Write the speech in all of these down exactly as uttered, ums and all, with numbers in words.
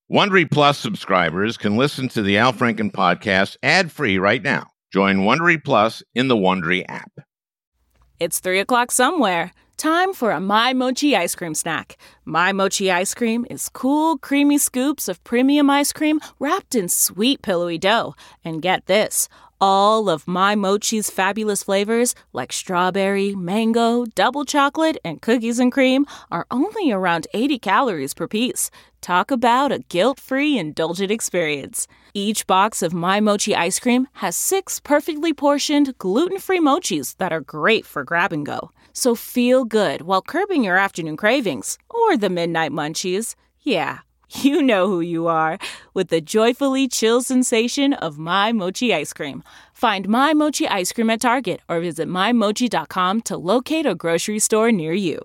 Wondery Plus subscribers can listen to the Al Franken podcast ad-free right now. Join Wondery Plus in the Wondery app. It's three o'clock somewhere. Time for a My Mochi ice cream snack. My Mochi ice cream is cool, creamy scoops of premium ice cream wrapped in sweet, pillowy dough. And get this, all of My Mochi's fabulous flavors, like strawberry, mango, double chocolate, and cookies and cream, are only around eighty calories per piece. Talk about a guilt-free, indulgent experience. Each box of My Mochi ice cream has six perfectly portioned, gluten-free mochis that are great for grab and go. So feel good while curbing your afternoon cravings, or the midnight munchies. Yeah, you know who you are, with the joyfully chill sensation of My Mochi ice cream. Find My Mochi ice cream at Target or visit my mochi dot com to locate a grocery store near you.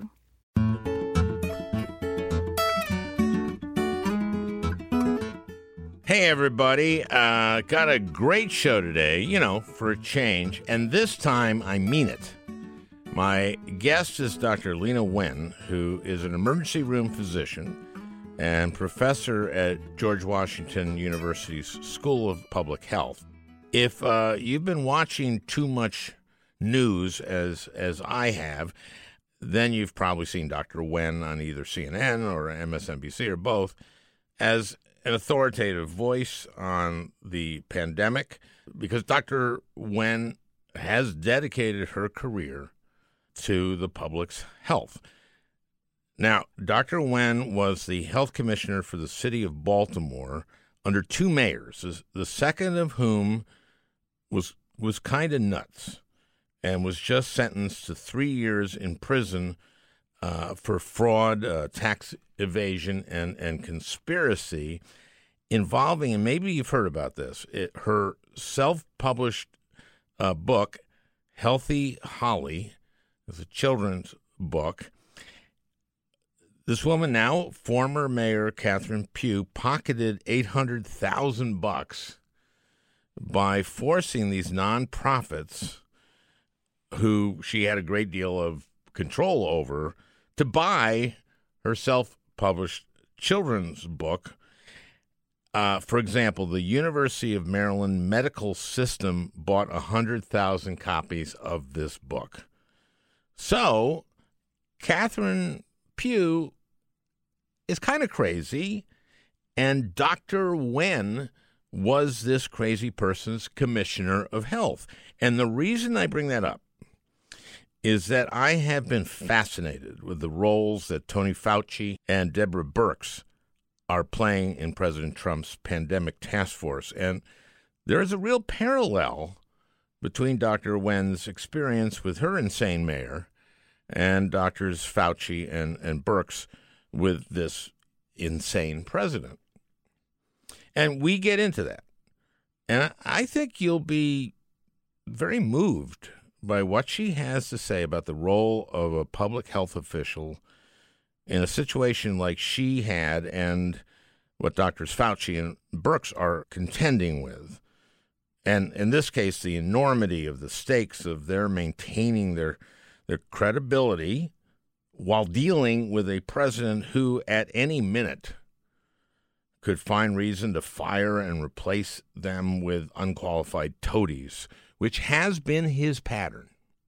Hey, everybody. Uh, got a great show today, you know, for a change. And this time, I mean it. My guest is Doctor Leana Wen, who is an emergency room physician and professor at George Washington University's School of Public Health. If uh, you've been watching too much news, as as I have, then you've probably seen Doctor Wen on either C N N or M S N B C or both as an authoritative voice on the pandemic, because Doctor Wen has dedicated her career to the public's health. Now, Doctor Wen was the health commissioner for the city of Baltimore under two mayors, the second of whom was was kind of nuts and was just sentenced to three years in prison uh, for fraud, uh, tax evasion, and, and conspiracy involving, and maybe you've heard about this, it, her self-published uh, book, Healthy Holly, is a children's book. This woman, now former Mayor Catherine Pugh, pocketed eight hundred thousand bucks by forcing these nonprofits, who she had a great deal of control over, to buy her self-published children's book. Uh, for example, the University of Maryland Medical System bought one hundred thousand copies of this book. So, Catherine Pugh is kind of crazy, and Doctor Wen was this crazy person's commissioner of health. And the reason I bring that up is that I have been fascinated with the roles that Tony Fauci and Deborah Birx are playing in President Trump's pandemic task force. And there is a real parallel between Doctor Wen's experience with her insane mayor and Doctors Fauci and, and Birx with this insane president. And we get into that. And I think you'll be very moved by what she has to say about the role of a public health official in a situation like she had and what Doctors Fauci and Birx are contending with. And in this case, the enormity of the stakes of their maintaining their their credibility while dealing with a president who at any minute could find reason to fire and replace them with unqualified toadies, which has been his pattern.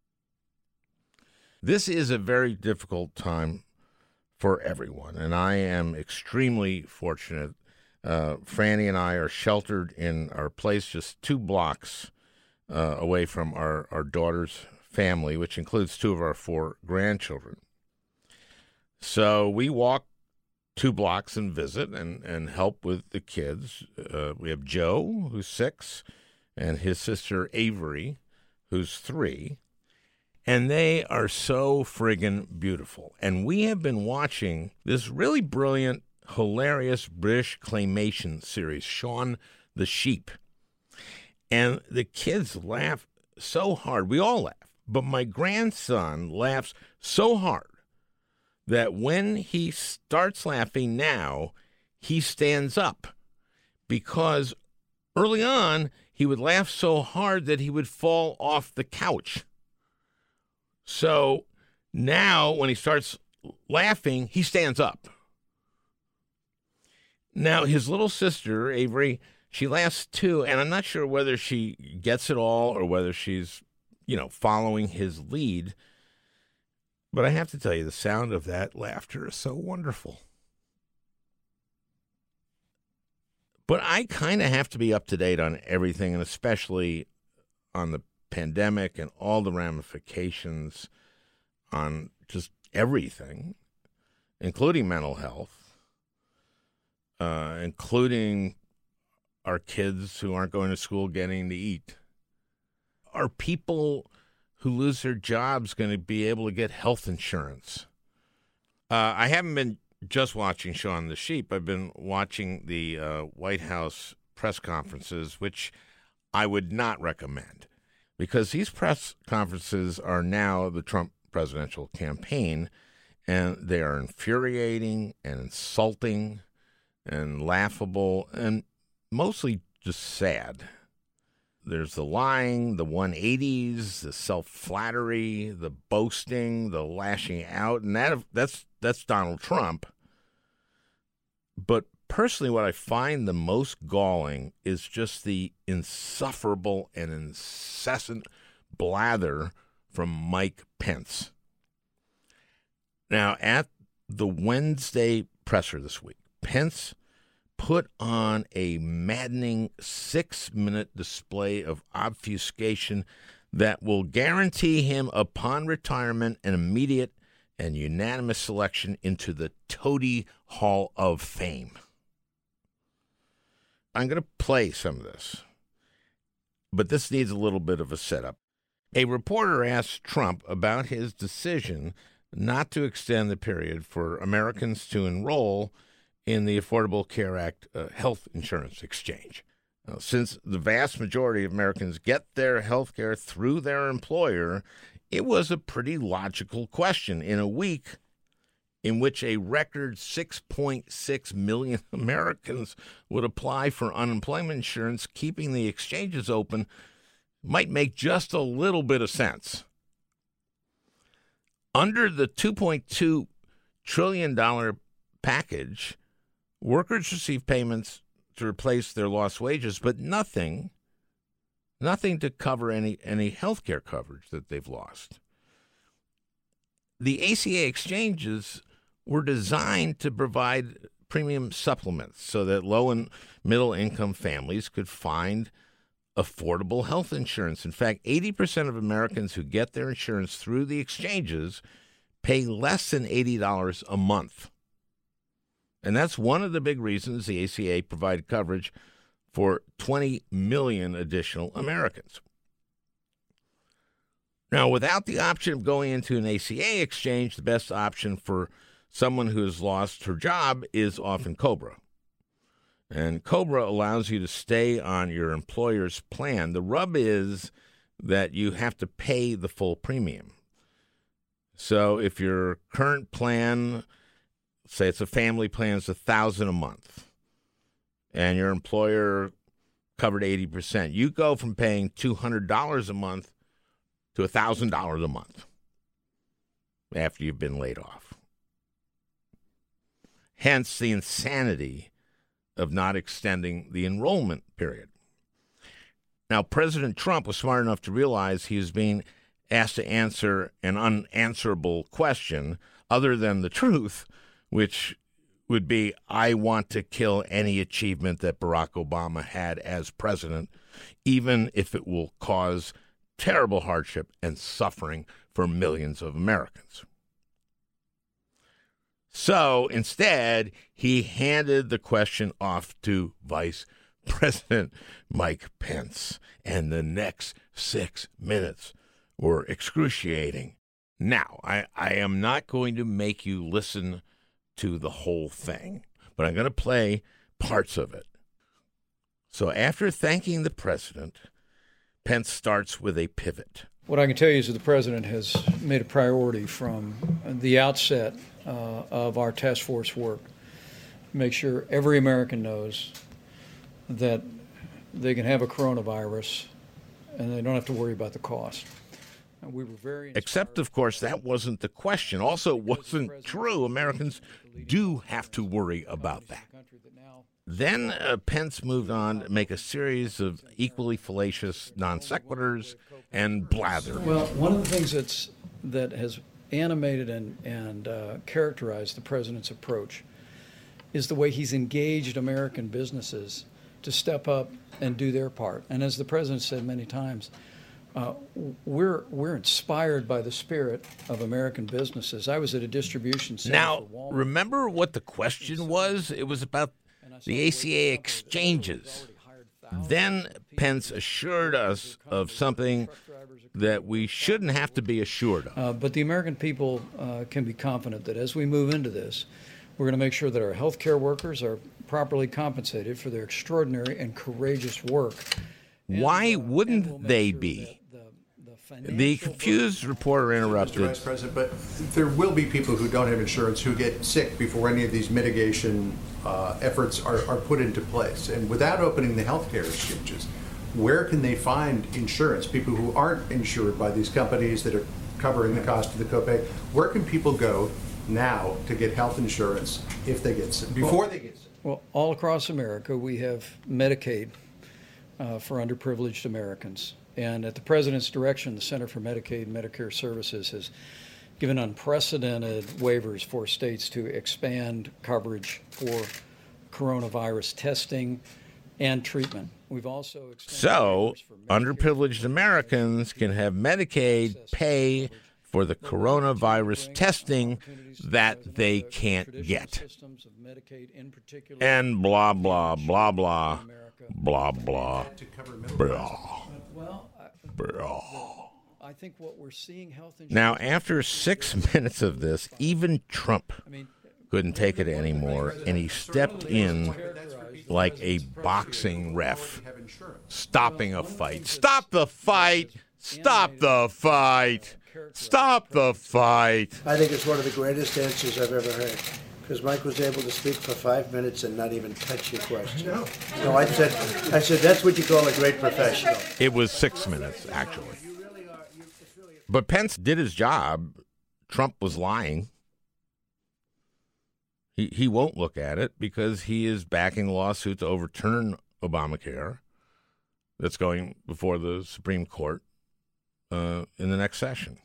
This is a very difficult time for everyone, and I am extremely fortunate. Uh, Franny and I are sheltered in our place just two blocks uh, away from our, our daughter's family, which includes two of our four grandchildren. So we walk two blocks and visit and, and help with the kids. Uh, we have Joe, who's six, and his sister Avery, who's three. And they are so friggin' beautiful. And we have been watching this really brilliant, hilarious British claymation series, Shaun the Sheep. And the kids laugh so hard. We all laugh. But my grandson laughs so hard that when he starts laughing now, he stands up. Because early on, he would laugh so hard that he would fall off the couch. So now when he starts laughing, he stands up. Now, his little sister, Avery, she lasts too, and I'm not sure whether she gets it all or whether she's, you know, following his lead. But I have to tell you, the sound of that laughter is so wonderful. But I kind of have to be up to date on everything, and especially on the pandemic and all the ramifications on just everything, including mental health, uh, including our kids who aren't going to school getting to eat. Are people who lose their jobs going to be able to get health insurance? Uh, I haven't been just watching Shaun the Sheep. I've been watching the uh, White House press conferences, which I would not recommend, because these press conferences are now the Trump presidential campaign, and they are infuriating and insulting and laughable and mostly just sad. There's the lying, the one eighties, the self-flattery, the boasting, the lashing out, and that that's that's Donald Trump. But personally, what I find the most galling is just the insufferable and incessant blather from Mike Pence. Now, at the Wednesday presser this week, Pence put on a maddening six-minute display of obfuscation that will guarantee him, upon retirement, an immediate and unanimous selection into the Toady Hall of Fame. I'm going to play some of this, but this needs a little bit of a setup. A reporter asked Trump about his decision not to extend the period for Americans to enroll in the Affordable Care Act uh, health insurance exchange. Now, since the vast majority of Americans get their health care through their employer, it was a pretty logical question in a week in which a record six point six million Americans would apply for unemployment insurance. Keeping the exchanges open might make just a little bit of sense. Under the two point two trillion dollars package, workers receive payments to replace their lost wages, but nothing, nothing to cover any, any health care coverage that they've lost. The A C A exchanges were designed to provide premium supplements so that low and middle income families could find affordable health insurance. In fact, eighty percent of Americans who get their insurance through the exchanges pay less than eighty dollars a month. And that's one of the big reasons the A C A provided coverage for twenty million additional Americans. Now, without the option of going into an A C A exchange, the best option for someone who has lost her job is often COBRA. And COBRA allows you to stay on your employer's plan. The rub is that you have to pay the full premium. So if your current plan, say it's a family plan, is one thousand dollars a month, and your employer covered eighty percent, you go from paying two hundred dollars a month to one thousand dollars a month after you've been laid off. Hence the insanity of not extending the enrollment period. Now, President Trump was smart enough to realize he was being asked to answer an unanswerable question other than the truth, which would be, I want to kill any achievement that Barack Obama had as president, even if it will cause terrible hardship and suffering for millions of Americans. So instead, he handed the question off to Vice President Mike Pence, and the next six minutes were excruciating. Now, I, I am not going to make you listen to the whole thing, but I'm going to play parts of it. So after thanking the president, Pence starts with a pivot. What I can tell you is that the president has made a priority from the outset uh, of our task force work to make sure every American knows that they can have a coronavirus and they don't have to worry about the cost. And we were very Except, of course, that wasn't the question. Also, it wasn't true. Americans do have to worry about that. Then uh, Pence moved on to make a series of equally fallacious non sequiturs and blather. Well, one of the things that's that has animated and, and uh, characterized the president's approach is the way he's engaged American businesses to step up and do their part. And as the president said many times, uh, we're we're inspired by the spirit of American businesses. I was at a distribution center Now, for Walmart. remember what the question was? It was about the A C A exchanges. Then Pence assured us of something that we shouldn't have to be assured of. Uh, but the American people uh, can be confident that as we move into this, we're going to make sure that our health care workers are properly compensated for their extraordinary and courageous work. And, Why uh, wouldn't and we'll make they sure be? that The, the, financial The confused reporter Mister interrupted. Vice President, but there will be people who don't have insurance who get sick before any of these mitigation uh, efforts are, are put into place. And without opening the healthcare exchanges, where can they find insurance? People who aren't insured by these companies that are covering the cost of the copay, where can people go now to get health insurance if they get sick, before they get sick? Well, all across America, we have Medicaid uh, for underprivileged Americans. And at the president's direction, the Center for Medicaid and Medicare Services has given unprecedented waivers for states to expand coverage for coronavirus testing and treatment. We've also extended So, waivers for Medicare underprivileged Americans can have Medicaid pay for the coronavirus testing that they can't get. systems of Medicaid in particular. And blah, blah, blah, blah, blah, blah, To cover middle blah, Well, I, blah. I think what we're seeing health insurance. Now, after six minutes of this, even Trump I mean, couldn't take it anymore, and he stepped in like a boxing ref, have insurance. stopping a fight. Stop the fight! Stop the fight! Stop the fight! I think it's one of the greatest answers I've ever heard, because Mike was able to speak for five minutes and not even touch your question. No. So I said, I said that's what you call a great professional. It was six minutes, actually. But Pence did his job. Trump was lying. He he won't look at it because he is backing the lawsuit to overturn Obamacare that's going before the Supreme Court uh, in the next session.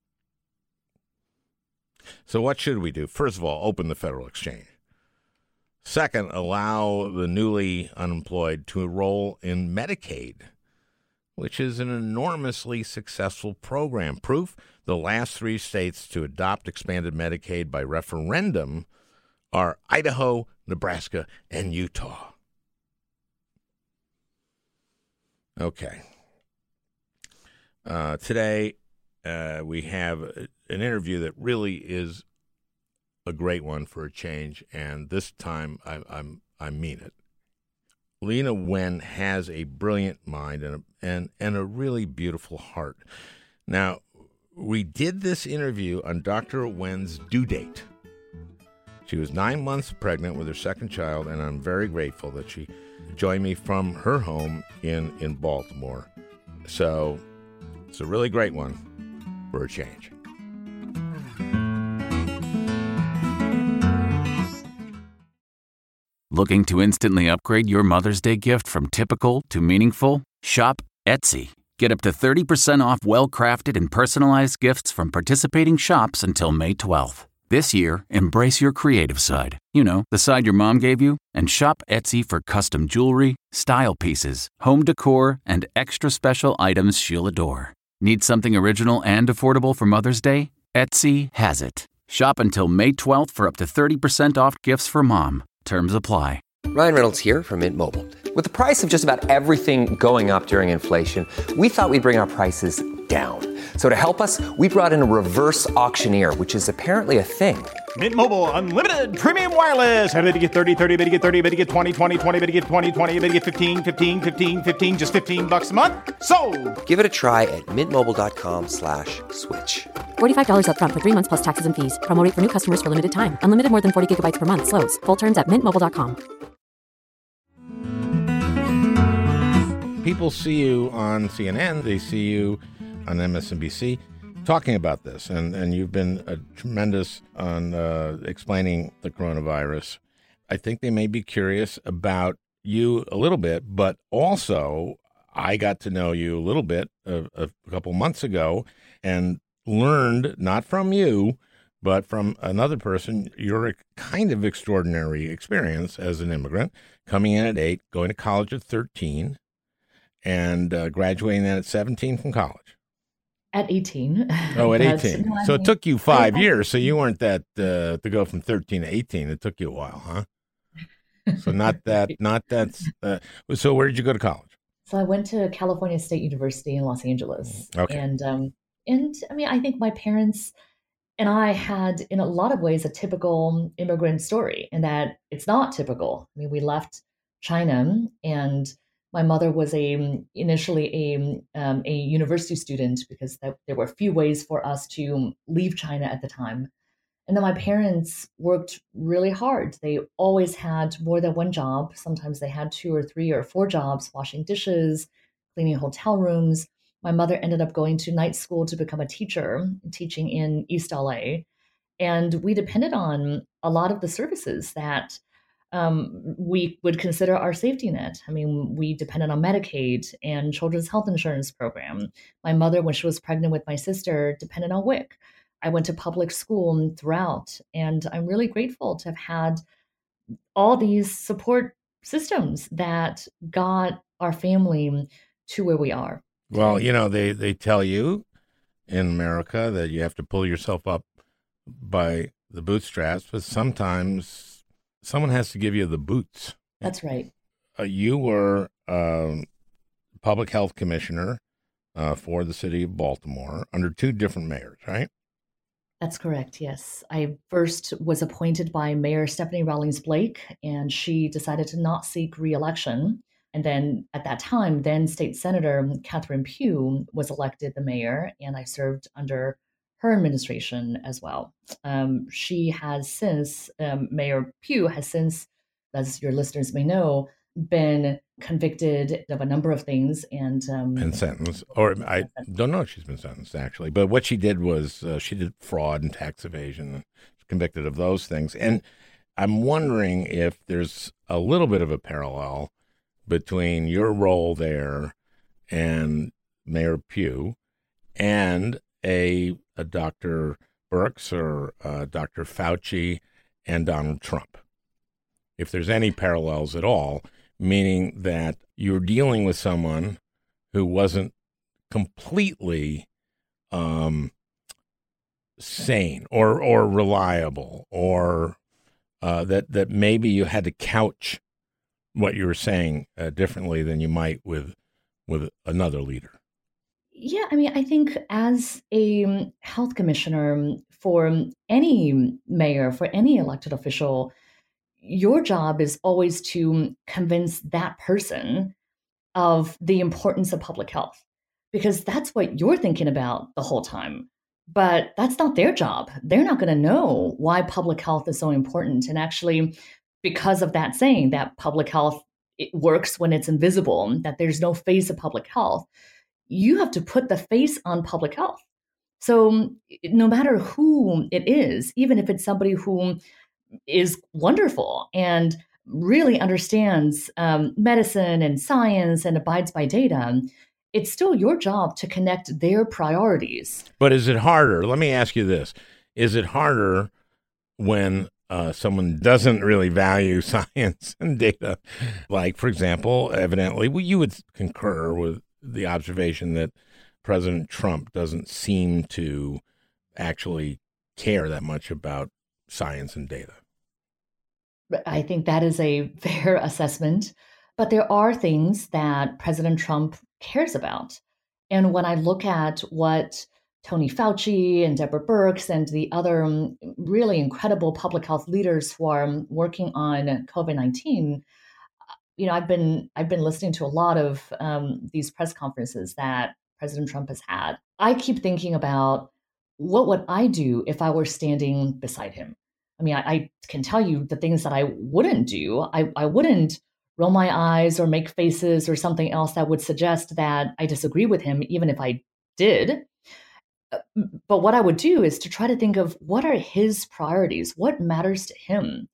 So what should we do? First of all, open the federal exchange. Second, allow the newly unemployed to enroll in Medicaid, which is an enormously successful program. Proof, the last three states to adopt expanded Medicaid by referendum are Idaho, Nebraska, and Utah. Okay. Uh, today, uh, we have an interview that really is a great one for a change, and this time I, I'm, I mean it. Leana Wen has a brilliant mind and a, and, and a really beautiful heart. Now, we did this interview on Doctor Wen's due date. She was nine months pregnant with her second child, and I'm very grateful that she joined me from her home in, in Baltimore. So it's a really great one for a change. Looking to instantly upgrade your Mother's Day gift from typical to meaningful? Shop Etsy. Get up to thirty percent off well-crafted and personalized gifts from participating shops until May twelfth. This year, embrace your creative side. You know, the side your mom gave you. And shop Etsy for custom jewelry, style pieces, home decor, and extra special items she'll adore. Need something original and affordable for Mother's Day? Etsy has it. Shop until May twelfth for up to thirty percent off gifts for mom. Terms apply. Ryan Reynolds here from Mint Mobile. With the price of just about everything going up during inflation, we thought we'd bring our prices down. So to help us, we brought in a reverse auctioneer, which is apparently a thing. Mint Mobile Unlimited Premium Wireless. How to get thirty, thirty, how to get thirty, how to get twenty, twenty, twenty, how to get twenty, twenty, how to get fifteen, fifteen, fifteen, fifteen, just fifteen bucks a month? Sold! Give it a try at mintmobile.com slash switch. forty-five dollars up front for three months plus taxes and fees. Promo rate for new customers for limited time. Unlimited more than forty gigabytes per month. Slows full terms at mint mobile dot com. People see you on C N N, they see you on M S N B C talking about this, and, and you've been uh, tremendous on uh, explaining the coronavirus. I think they may be curious about you a little bit, but also I got to know you a little bit a, a couple months ago and learned, not from you, but from another person, your kind of extraordinary experience as an immigrant, coming in at eight, going to college at thirteen, and uh, graduating then at seventeen from college. At eighteen. Oh, at eighteen. No, so mean, it took you five I, years. So you weren't that, uh, to go from thirteen to eighteen. It took you a while, huh? So not that, not that. Uh, so where did you go to college? So I went to California State University in Los Angeles. Okay. And, um, and I mean, I think my parents and I had, in a lot of ways, a typical immigrant story, in that it's not typical. I mean, we left China, and my mother was a initially a um, a university student, because that, there were few ways for us to leave China at the time. And then my parents worked really hard. They always had more than one job. Sometimes they had two or three or four jobs, washing dishes, cleaning hotel rooms. My mother ended up going to night school to become a teacher, teaching in East L A. And we depended on a lot of the services that um, we would consider our safety net. I mean, we depended on Medicaid and Children's Health Insurance Program. My mother, when she was pregnant with my sister, depended on W I C. I went to public school throughout, and I'm really grateful to have had all these support systems that got our family to where we are. Well, you know, they, they tell you in America that you have to pull yourself up by the bootstraps, but sometimes someone has to give you the boots. That's right. Uh, you were um, public health commissioner uh, for the city of Baltimore under two different mayors, right? That's correct, yes. I first was appointed by Mayor Stephanie Rawlings Blake, and she decided to not seek re-election. And then at that time, then State Senator Catherine Pugh was elected the mayor, and I served under her administration as well. Um, she has since, um, Mayor Pugh has since, as your listeners may know, been convicted of a number of things and um, and sentenced. Or I don't know if she's been sentenced, actually. But what she did was uh, she did fraud and tax evasion, and convicted of those things. And I'm wondering if there's a little bit of a parallel between your role there and Mayor Pugh and a, a Doctor Birx or uh, Doctor Fauci and Donald Trump. If there's any parallels at all, meaning that you're dealing with someone who wasn't completely um, sane or or reliable, or uh, that that maybe you had to couch what you were saying uh, differently than you might with with another leader. Yeah, I mean, I think as a health commissioner for any mayor, for any elected official, your job is always to convince that person of the importance of public health, because that's what you're thinking about the whole time. But that's not their job. They're not going to know why public health is so important. And actually, because of that saying that public health, it works when it's invisible, that there's no face of public health, you have to put the face on public health. So no matter who it is, even if it's somebody who is wonderful and really understands um, medicine and science and abides by data, it's still your job to connect their priorities. But is it harder? Let me ask you this. Is it harder when uh, someone doesn't really value science and data? Like, for example, evidently, well, you would concur with the observation that President Trump doesn't seem to actually care that much about science and data. I think that is a fair assessment. But there are things that President Trump cares about. And when I look at what Tony Fauci and Deborah Birx and the other um, really incredible public health leaders who are um, working on COVID nineteen, you know, I've been I've been listening to a lot of um, these press conferences that President Trump has had. I keep thinking about, what would I do if I were standing beside him? I mean, I, I can tell you the things that I wouldn't do. I, I wouldn't roll my eyes or make faces or something else that would suggest that I disagree with him, even if I did. But what I would do is to try to think of, what are his priorities? What matters to him?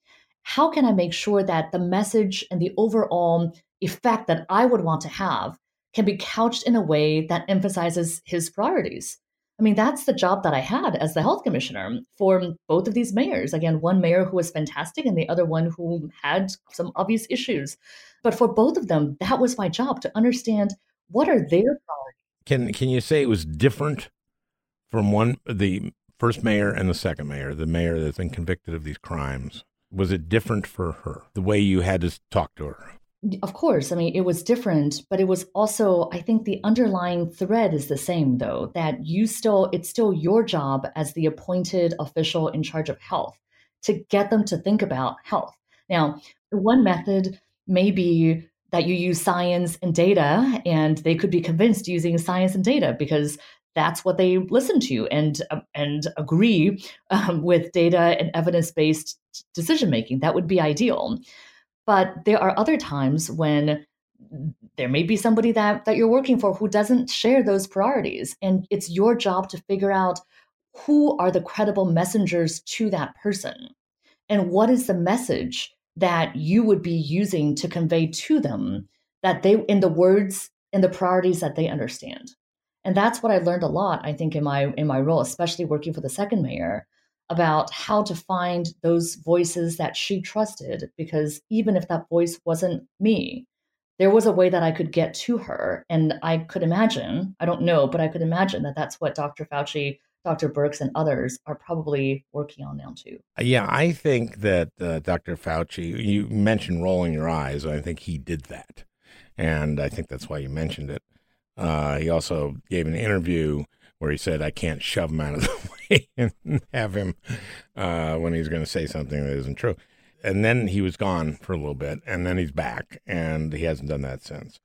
how can I make sure that the message and the overall effect that I would want to have can be couched in a way that emphasizes his priorities? I mean, that's the job that I had as the health commissioner for both of these mayors. Again, one mayor who was fantastic and the other one who had some obvious issues. But for both of them, that was my job, to understand what are their priorities. Can can you say it was different from one the first mayor and the second mayor, the mayor that's been convicted of these crimes? Was it different for her, the way you had to talk to her? Of course. I mean, it was different, but it was also, I think the underlying thread is the same, though, that you still, it's still your job as the appointed official in charge of health to get them to think about health. Now, one method may be that you use science and data, and they could be convinced using science and data because that's what they listen to and uh, and agree um, with data and evidence-based decision making. That would be ideal. But there are other times when there may be somebody that, that you're working for who doesn't share those priorities. And it's your job to figure out who are the credible messengers to that person. And what is the message that you would be using to convey to them that they, in the words and the priorities that they understand. And that's what I learned a lot, I think, in my in my role, especially working for the second mayor, about how to find those voices that she trusted, because even if that voice wasn't me, there was a way that I could get to her. And I could imagine, I don't know, but I could imagine that that's what Doctor Fauci, Doctor Birx, and others are probably working on now too. Yeah, I think that uh, Doctor Fauci, you mentioned rolling your eyes. I think he did that. And I think that's why you mentioned it. Uh, he also gave an interview where he said, I can't shove him out of the way and have him uh, when he's going to say something that isn't true. And then he was gone for a little bit, and then he's back, and he hasn't done that since.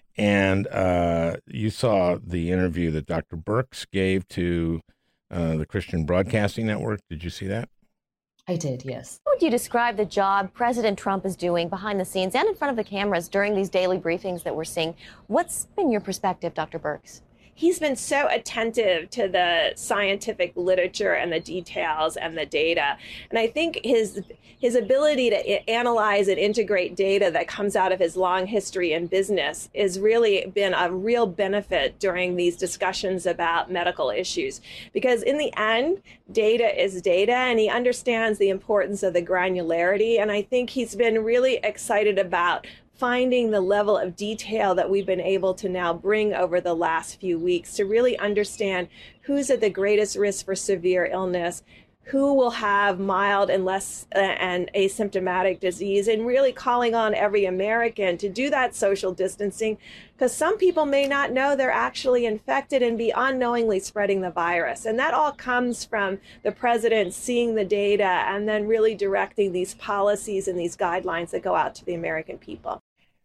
And uh, you saw the interview that Doctor Birx gave to uh, the Christian Broadcasting Network. Did you see that? I did, yes. How would you describe the job President Trump is doing behind the scenes and in front of the cameras during these daily briefings that we're seeing? What's been your perspective, Doctor Birx? He's been so attentive to the scientific literature and the details and the data. And I think his his ability to analyze and integrate data that comes out of his long history in business has really been a real benefit during these discussions about medical issues. Because in the end, data is data, and he understands the importance of the granularity. And I think he's been really excited about finding the level of detail that we've been able to now bring over the last few weeks to really understand who's at the greatest risk for severe illness, who will have mild and less uh, and asymptomatic disease, and really calling on every American to do that social distancing, because some people may not know they're actually infected and be unknowingly spreading the virus. And that all comes from the president seeing the data and then really directing these policies and these guidelines that go out to the American people.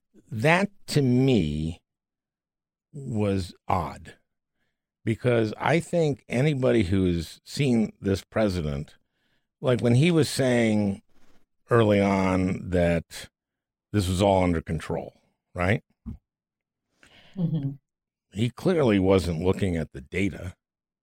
That, to me, was odd, because I think anybody who's seen this president, like when he was saying early on that this was all under control, right? Mm-hmm. He clearly wasn't looking at the data.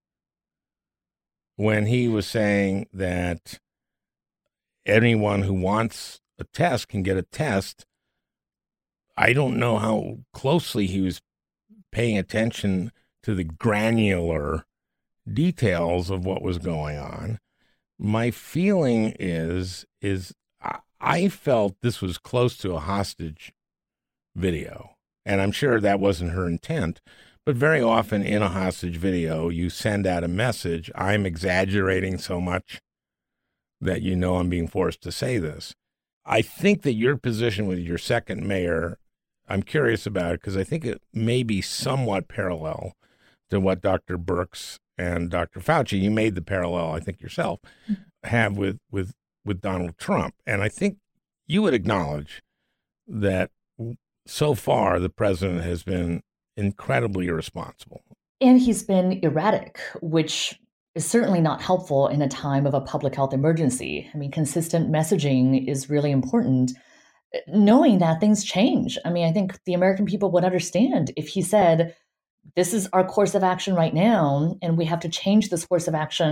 When he was saying that anyone who wants a test can get a test, I don't know how closely he was paying attention to the granular details of what was going on. My feeling is, is I felt this was close to a hostage video. And I'm sure that wasn't her intent. But very often in a hostage video, you send out a message, I'm exaggerating so much that you know I'm being forced to say this. I think that your position with your second mayor, I'm curious about it because I think it may be somewhat parallel to what Doctor Birx and Doctor Fauci, you made the parallel, I think yourself, have with, with, with Donald Trump. And I think you would acknowledge that so far the president has been incredibly irresponsible. And he's been erratic, which is certainly not helpful in a time of a public health emergency. I mean, consistent messaging is really important, knowing that things change. I mean, I think the American people would understand if he said, this is our course of action right now, and we have to change this course of action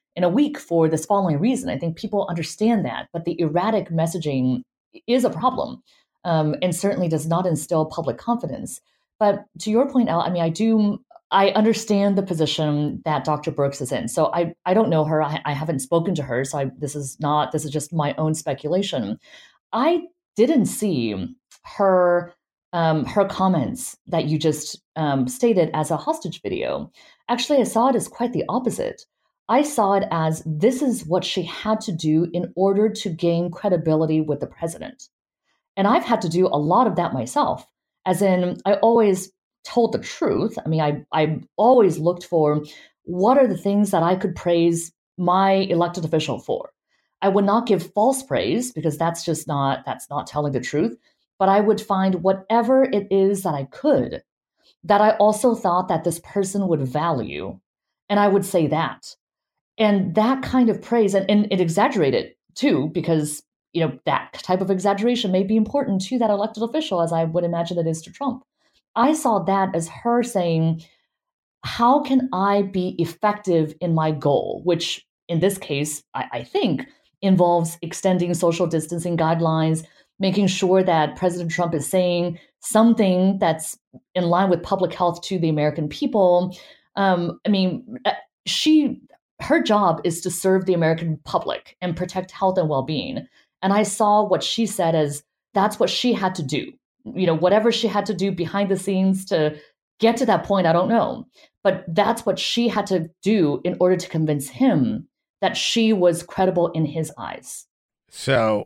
in a week for this following reason. I think people understand that, but the erratic messaging is a problem, um, and certainly does not instill public confidence. But to your point, Al, I mean, I do, I understand the position that Doctor Birx is in. So I, I don't know her. I, I haven't spoken to her. So I, this is not, this is just my own speculation. I didn't see her, um, her comments that you just um, stated as a hostage video. Actually, I saw it as quite the opposite. I saw it as this is what she had to do in order to gain credibility with the president. And I've had to do a lot of that myself, as in I always told the truth. I mean, I, I always looked for what are the things that I could praise my elected official for. I would not give false praise because that's just not, that's not telling the truth. But I would find whatever it is that I could, that I also thought that this person would value. And I would say that. And that kind of praise, and, and it exaggerated too, because you know that type of exaggeration may be important to that elected official, as I would imagine it is to Trump. I saw that as her saying, how can I be effective in my goal, which in this case, I, I think, involves extending social distancing guidelines, making sure that President Trump is saying something that's in line with public health to the American people. Um, I mean, she... her job is to serve the American public and protect health and well-being. And I saw what she said as that's what she had to do. You know, whatever she had to do behind the scenes to get to that point, I don't know. But that's what she had to do in order to convince him that she was credible in his eyes. So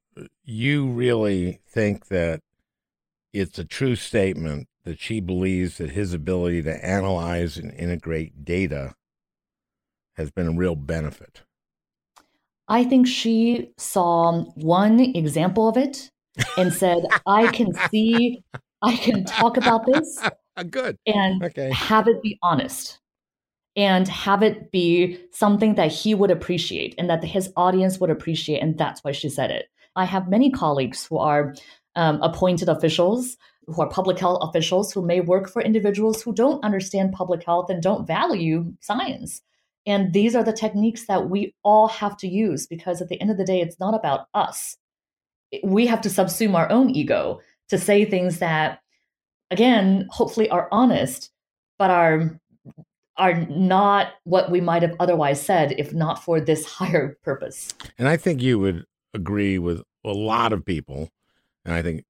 you really think that it's a true statement that she believes that his ability to analyze and integrate data has been a real benefit? I think she saw one example of it and said, I can see, I can talk about this. Good. And okay. have it be honest and have it be something that he would appreciate and that his audience would appreciate. And that's why she said it. I have many colleagues who are um, appointed officials, who are public health officials, who may work for individuals who don't understand public health and don't value science. And these are the techniques that we all have to use, because at the end of the day, it's not about us. We have to subsume our own ego to say things that, again, hopefully are honest, but are, are not what we might have otherwise said if not for this higher purpose. And I think you would agree with a lot of people, and I think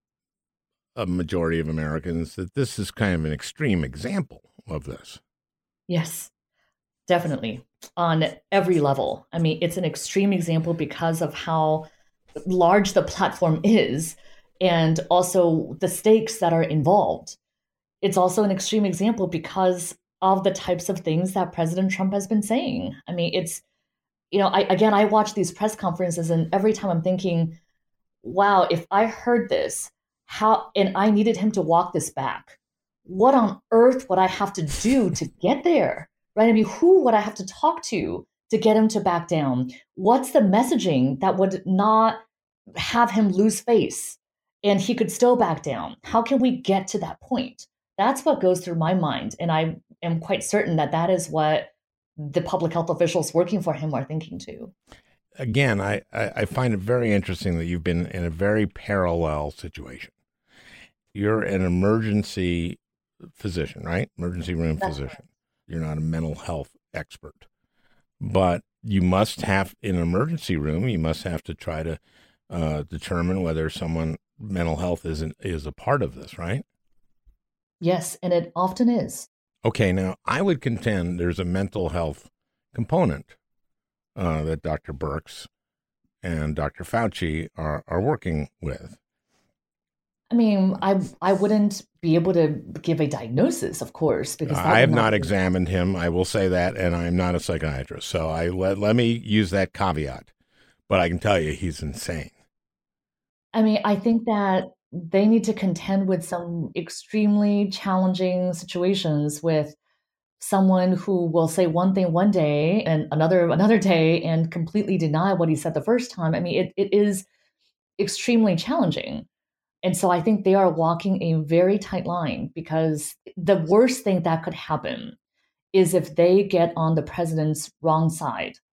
a majority of Americans, that this is kind of an extreme example of this. Yes. Definitely, on every level. I mean, it's an extreme example because of how large the platform is and also the stakes that are involved. It's also an extreme example because of the types of things that President Trump has been saying. I mean, it's, you know, I, again, I watch these press conferences and every time I'm thinking, wow, if I heard this, how, and I needed him to walk this back, what on earth would I have to do to get there? Right? I mean, who would I have to talk to to get him to back down? What's the messaging that would not have him lose face and he could still back down? How can we get to that point? That's what goes through my mind. And I am quite certain that that is what the public health officials working for him are thinking too. Again, I, I find it very interesting that you've been in a very parallel situation. You're an emergency physician, right? Emergency room That's physician. Right. You're not a mental health expert, but you must have, in an emergency room, you must have to try to uh, determine whether someone mental health isn't is a part of this, right? Yes, and it often is. Okay, now I would contend there's a mental health component uh, that Doctor Birx and Doctor Fauci are, are working with. I mean, I I wouldn't be able to give a diagnosis, of course, because that I have would not be... examined him. I will say that, and I'm not a psychiatrist, so I let let me use that caveat. But I can tell you, he's insane. I mean, I think that they need to contend with some extremely challenging situations with someone who will say one thing one day and another another day and completely deny what he said the first time. I mean, it it is extremely challenging. And so I think they are walking a very tight line, because the worst thing that could happen is if they get on the president's wrong side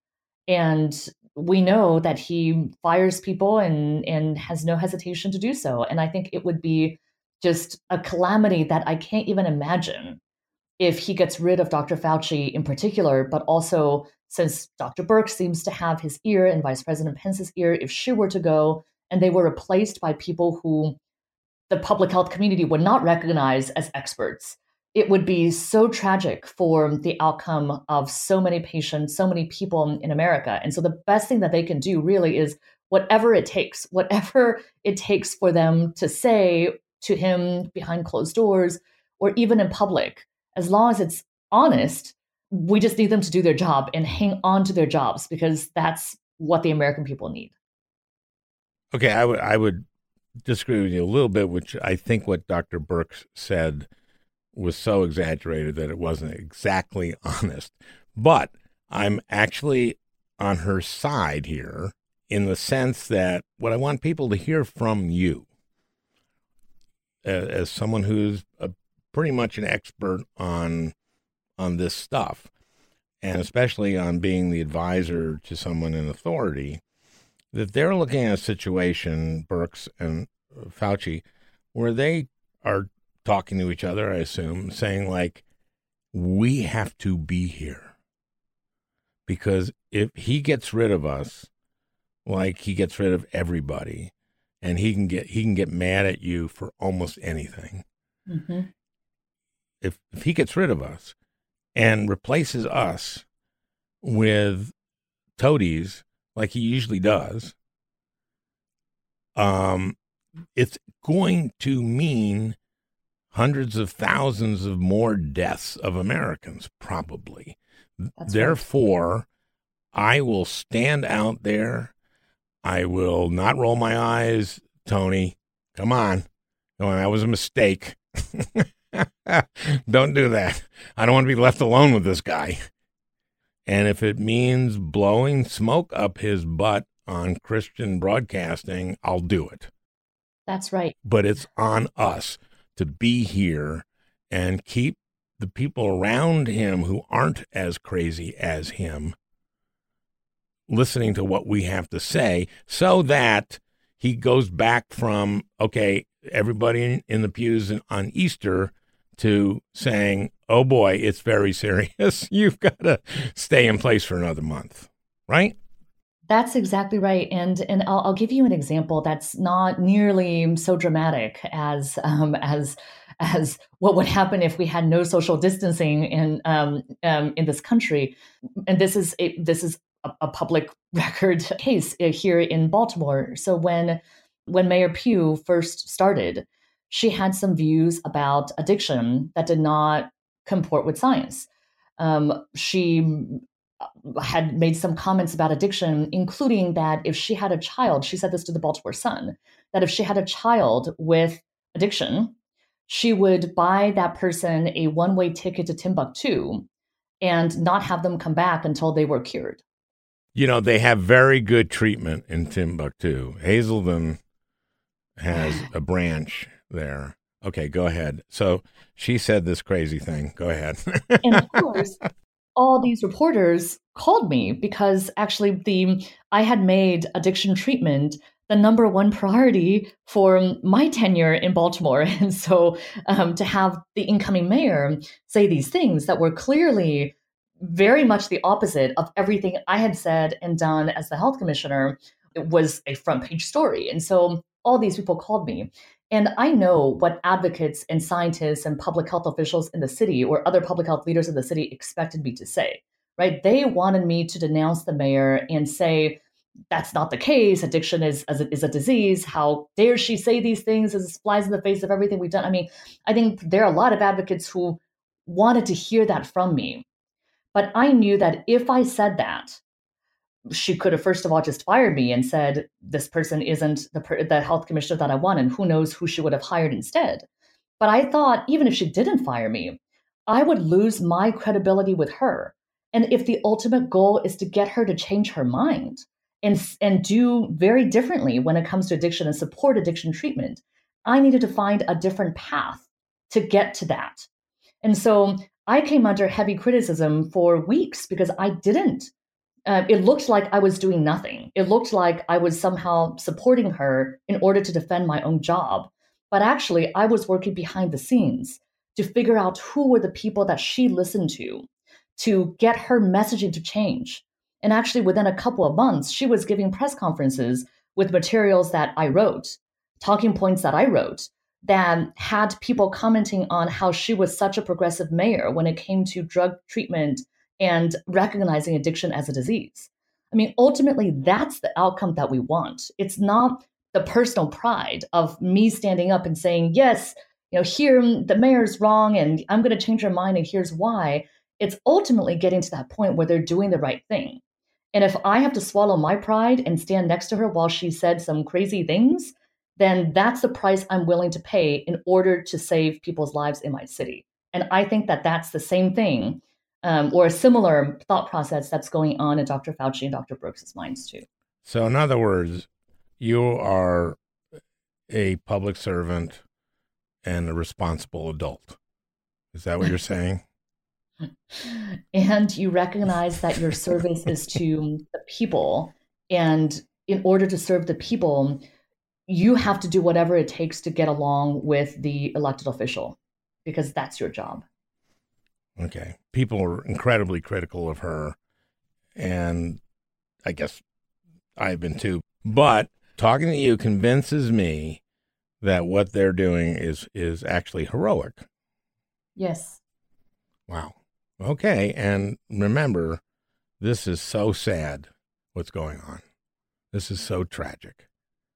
And we know that he fires people and, and has no hesitation to do so. And I think it would be just a calamity that I can't even imagine if he gets rid of Doctor Fauci in particular, but also since Doctor Birx seems to have his ear and Vice President Pence's ear, if she were to go and they were replaced by people who the public health community would not recognize as experts, it would be so tragic for the outcome of so many patients, so many people in America. And so the best thing that they can do really is whatever it takes, whatever it takes for them to say to him behind closed doors or even in public, as long as it's honest, we just need them to do their job and hang on to their jobs, because that's what the American people need. Okay, I would I would disagree with you a little bit, which I think what Doctor Birx said was so exaggerated that it wasn't exactly honest. But I'm actually on her side here in the sense that what I want people to hear from you, as, as someone who's a, pretty much an expert on on this stuff, and especially on being the advisor to someone in authority, that they're looking at a situation, Birx and Fauci, where they are talking to each other, I assume, saying like, we have to be here. Because if he gets rid of us, like he gets rid of everybody, and he can get he can get mad at you for almost anything. Mm-hmm. If if he gets rid of us and replaces us with toadies like he usually does, um, it's going to mean hundreds of thousands of more deaths of Americans, probably. That's Therefore, right. I will stand out there. I will not roll my eyes, Tony. Come on. Come on, that was a mistake. Don't do that. I don't want to be left alone with this guy. And if it means blowing smoke up his butt on Christian broadcasting, I'll do it. That's right. But it's on us to be here and keep the people around him who aren't as crazy as him listening to what we have to say, so that he goes back from, okay, everybody in, in the pews on Easter to saying, oh boy, it's very serious. You've got to stay in place for another month, right? That's exactly right. And and I'll, I'll give you an example that's not nearly so dramatic as um, as as what would happen if we had no social distancing in um, um, in this country. And this is a, this is a, a public record case here in Baltimore. So when when Mayor Pugh first started, she had some views about addiction that did not comport with science. Um, she had made some comments about addiction, including that if she had a child, she said this to the Baltimore Sun, that if she had a child with addiction, she would buy that person a one-way ticket to Timbuktu and not have them come back until they were cured. You know, they have very good treatment in Timbuktu. Hazelden has a branch there. Okay, go ahead. So she said this crazy thing. Go ahead. And of course, all these reporters called me because actually the I had made addiction treatment the number one priority for my tenure in Baltimore. And so um, to have the incoming mayor say these things that were clearly very much the opposite of everything I had said and done as the health commissioner, it was a front page story. And so all these people called me. And I know what advocates and scientists and public health officials in the city or other public health leaders in the city expected me to say, right? They wanted me to denounce the mayor and say, that's not the case. Addiction is, is, a, is a disease. How dare she say these things as it flies in the face of everything we've done? I mean, I think there are a lot of advocates who wanted to hear that from me. But I knew that if I said that, she could have, first of all, just fired me and said, this person isn't the, per- the health commissioner that I want, and who knows who she would have hired instead. But I thought, even if she didn't fire me, I would lose my credibility with her. And if the ultimate goal is to get her to change her mind and, and do very differently when it comes to addiction and support addiction treatment, I needed to find a different path to get to that. And so I came under heavy criticism for weeks because I didn't uh, it looked like I was doing nothing. It looked like I was somehow supporting her in order to defend my own job. But actually, I was working behind the scenes to figure out who were the people that she listened to, to get her messaging to change. And actually, within a couple of months, she was giving press conferences with materials that I wrote, talking points that I wrote, that had people commenting on how she was such a progressive mayor when it came to drug treatment and recognizing addiction as a disease. I mean, ultimately, that's the outcome that we want. It's not the personal pride of me standing up and saying, yes, you know, here the mayor's wrong and I'm going to change her mind and here's why. It's ultimately getting to that point where they're doing the right thing. And if I have to swallow my pride and stand next to her while she said some crazy things, then that's the price I'm willing to pay in order to save people's lives in my city. And I think that that's the same thing um, or a similar thought process that's going on in Doctor Fauci and Doctor Birx's minds too. So in other words, you are a public servant and a responsible adult. Is that what you're saying? And you recognize that your service is to the people. And in order to serve the people, you have to do whatever it takes to get along with the elected official, because that's your job. Okay. People are incredibly critical of her, and I guess I've been too. But talking to you convinces me that what they're doing is is actually heroic. Yes. Wow. Okay. And remember, this is so sad what's going on. This is so tragic.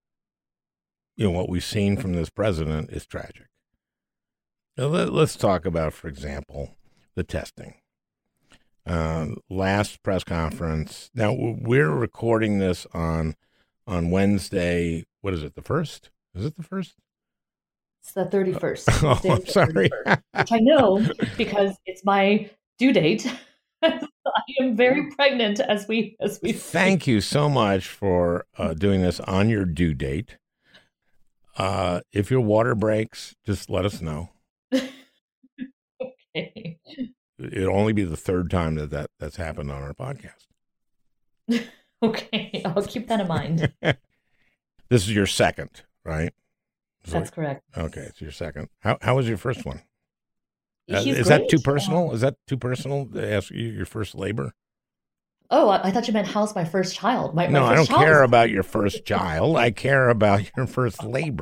You know, what we've seen from this president is tragic. Now, let, let's talk about, for example, the testing. Uh, last press conference. Now, we're recording this on on Wednesday. What is it, the first? Is it the first? It's the thirty-first. Oh, I'm sorry. Which I know because it's my due date. I am very pregnant as we as we. Thank speak. you so much for uh, doing this on your due date. Uh, if your water breaks, just let us know. Okay. It'll only be the third time that, that that's happened on our podcast. Okay, I'll keep that in mind. This is your second, right? So, That's correct. Okay, it's your second. How how was your first one? Uh, He's is that great. too personal? Is that too personal to ask you your first labor? Oh, I, I thought you meant how's my first child. My, No, my I don't first child care is- about your first child. I care about your first labor.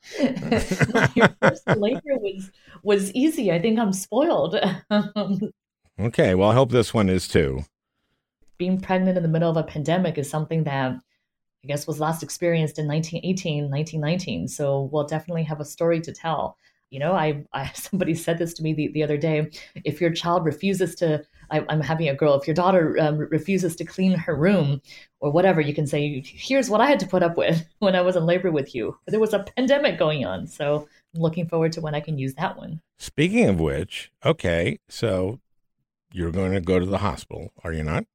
Your first labor was was easy. I think I'm spoiled. Um, Okay, well, I hope this one is too. being pregnant in the middle of a pandemic is something that I guess was last experienced in nineteen eighteen, nineteen nineteen. So we'll definitely have a story to tell. You know, I, I somebody said this to me the, the other day. If your child refuses to, I, I'm having a girl, if your daughter um, refuses to clean her room or whatever, you can say, here's what I had to put up with when I was in labor with you. There was a pandemic going on. So I'm looking forward to when I can use that one. Speaking of which, okay, so you're going to go to the hospital, are you not?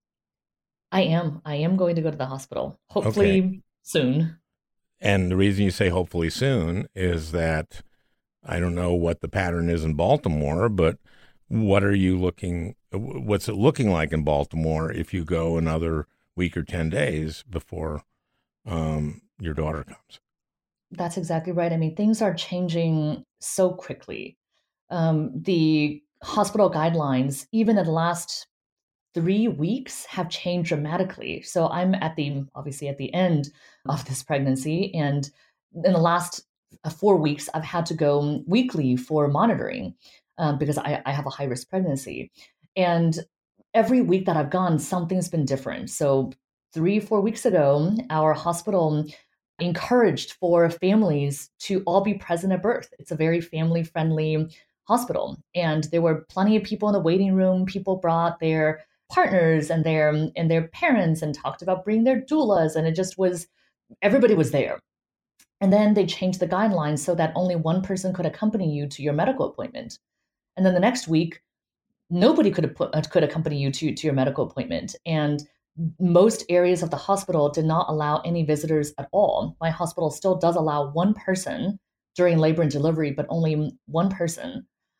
I am. I am going to go to the hospital, hopefully Okay. soon. And the reason you say hopefully soon is that I don't know what the pattern is in Baltimore, but what are you looking, what's it looking like in Baltimore if you go another week or ten days before um, your daughter comes? That's exactly right. I mean, things are changing so quickly. Um, the hospital guidelines, even in the last three weeks, have changed dramatically. So I'm at the, obviously at the end of this pregnancy. And in the last uh, four weeks, I've had to go weekly for monitoring um, because I, I have a high risk pregnancy. And every week that I've gone, something's been different. So three, four weeks ago, our hospital encouraged for families to all be present at birth. It's a very family friendly hospital. And there were plenty of people in the waiting room. People brought their partners and their and their parents and talked about bringing their doulas. And it just was, everybody was there. And then they changed the guidelines so that only one person could accompany you to your medical appointment. And then the next week, nobody could have put, could accompany you to, to your medical appointment. And most areas of the hospital did not allow any visitors at all. My hospital still does allow one person during labor and delivery, but only one person.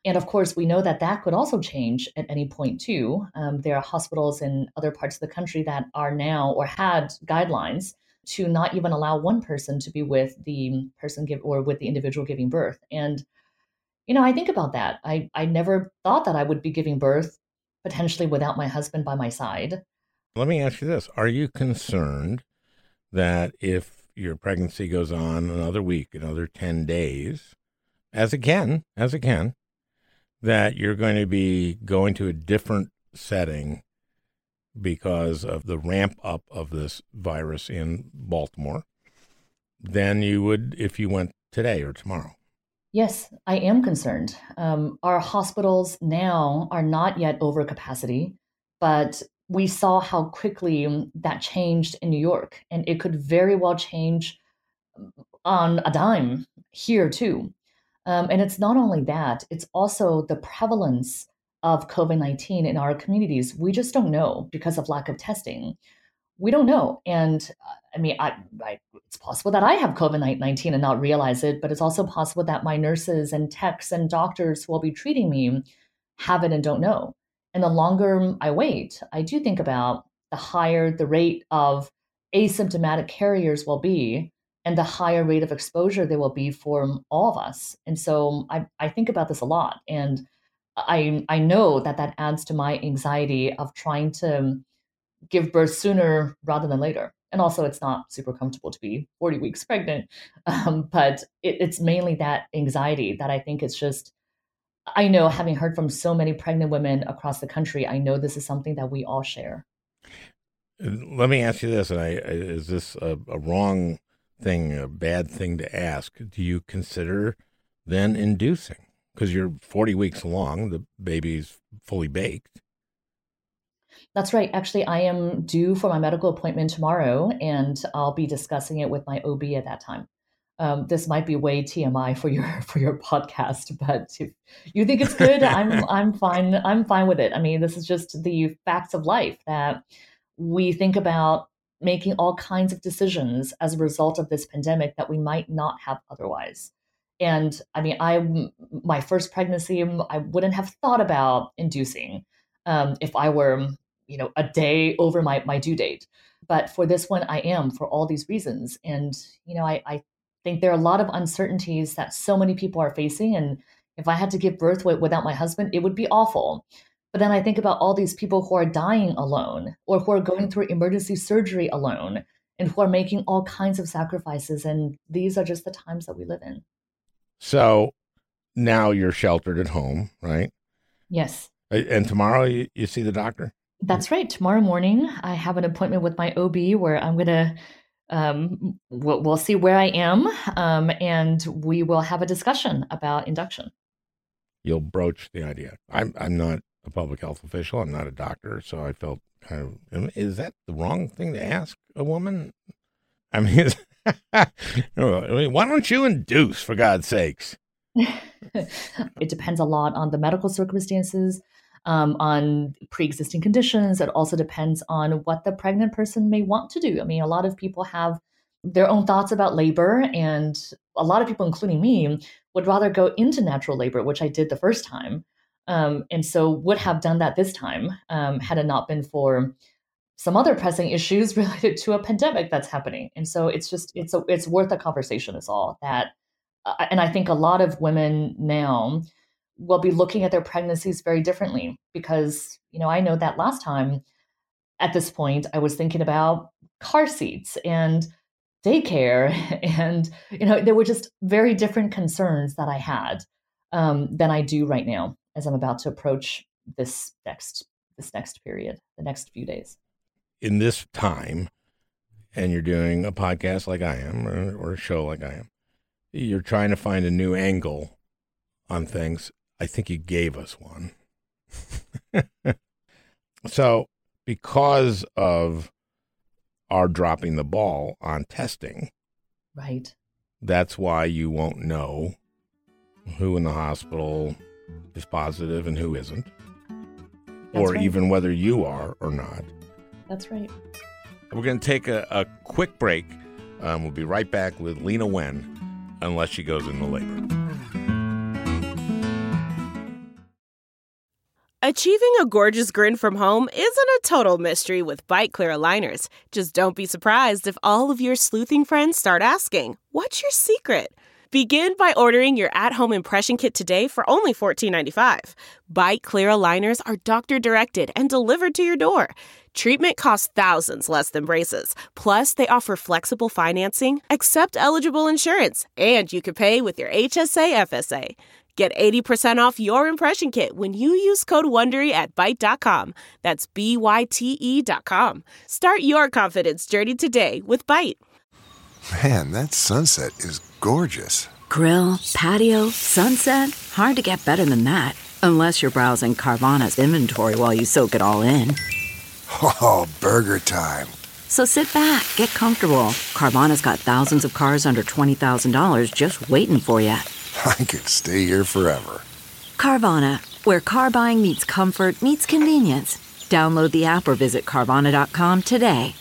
And of course, we know that that could also change at any point too. Um, there are hospitals in other parts of the country that are now or had guidelines to not even allow one person to be with the person give or with the individual giving birth. And, you know, I think about that. I, I never thought that I would be giving birth potentially without my husband by my side. Let me ask you this. Are you concerned that if your pregnancy goes on another week, another ten days, as it can, as it can, that you're going to be going to a different setting because of the ramp up of this virus in Baltimore than you would if you went today or tomorrow? Yes, I am concerned. Um, our hospitals now are not yet over capacity, but we saw how quickly that changed in New York, and it could very well change on a dime here too. Um, and it's not only that, it's also the prevalence of COVID nineteen in our communities. We just don't know because of lack of testing. We don't know. And uh, I mean, I, I, it's possible that I have COVID nineteen and not realize it, but it's also possible that my nurses and techs and doctors who will be treating me have it and don't know. And the longer I wait, I do think about the higher the rate of asymptomatic carriers will be and the higher rate of exposure there will be for all of us. And so I, I think about this a lot. And I, I know that that adds to my anxiety of trying to give birth sooner rather than later. And also, it's not super comfortable to be forty weeks pregnant. Um, but it, it's mainly that anxiety that I think it's just, I know, having heard from so many pregnant women across the country, I know this is something that we all share. Let me ask you this, and I, is this a, a wrong thing, a bad thing to ask? Do you consider then inducing? Because you're forty weeks along, the baby's fully baked. That's right. Actually, I am due for my medical appointment tomorrow, and I'll be discussing it with my O B at that time. Um, this might be way T M I for your for your podcast, but if you think it's good, I'm I'm fine. I'm fine with it. I mean, this is just the facts of life that we think about making all kinds of decisions as a result of this pandemic that we might not have otherwise. And I mean, I my first pregnancy, I wouldn't have thought about inducing um, if I were, you know, a day over my my due date. But for this one, I am, for all these reasons. And you know, I, I think there are a lot of uncertainties that so many people are facing. And if I had to give birth w- without my husband, it would be awful. But then I think about all these people who are dying alone, or who are going through emergency surgery alone, and who are making all kinds of sacrifices. And these are just the times that we live in. So now you're sheltered at home, right? Yes. And tomorrow you, you see the doctor? That's right. Tomorrow morning, I have an appointment with my O B where I'm going to, um, we'll, we'll see where I am, um, and we will have a discussion about induction. You'll broach the idea. I'm I'm not a public health official. I'm not a doctor, so I felt kind of, is that the wrong thing to ask a woman? I mean, I mean, why don't you induce, for God's sakes? It depends a lot on the medical circumstances, um, on pre-existing conditions. It also depends on what the pregnant person may want to do. I mean, a lot of people have their own thoughts about labor, and a lot of people, including me, would rather go into natural labor, which I did the first time. Um, and so would have done that this time um, had it not been for some other pressing issues related to a pandemic that's happening. And so it's just, it's a, it's worth a conversation is all that. Uh, and I think a lot of women now will be looking at their pregnancies very differently because, you know, I know that last time at this point, I was thinking about car seats and daycare. And, you know, there were just very different concerns that I had um, than I do right now as I'm about to approach this next, this next period, the next few days. In this time, and you're doing a podcast like I am, or, or a show like I am, you're trying to find a new angle on things. I think you gave us one. So because of our dropping the ball on testing, right? That's why you won't know who in the hospital is positive and who isn't, That's or right. even whether you are or not. That's right. We're going to take a, a quick break. Um, we'll be right back with Leana Wen, unless she goes into labor. Achieving a gorgeous grin from home isn't a total mystery with Byte Clear aligners. Just don't be surprised if all of your sleuthing friends start asking, "What's your secret?" Begin by ordering your at-home impression kit today for only fourteen ninety-five. Byte Clear aligners are doctor-directed and delivered to your door. Treatment costs thousands less than braces. Plus, they offer flexible financing, accept eligible insurance, and you can pay with your H S A F S A. Get eighty percent off your impression kit when you use code WONDERY at byte dot com. That's B Y T E dot com. Start your confidence journey today with Byte. Man, that sunset is gorgeous. Grill, patio, sunset. Hard to get better than that. Unless you're browsing Carvana's inventory while you soak it all in. Oh, burger time. So sit back, get comfortable. Carvana's got thousands of cars under twenty thousand dollars just waiting for you. I could stay here forever. Carvana, where car buying meets comfort meets convenience. Download the app or visit Carvana dot com today.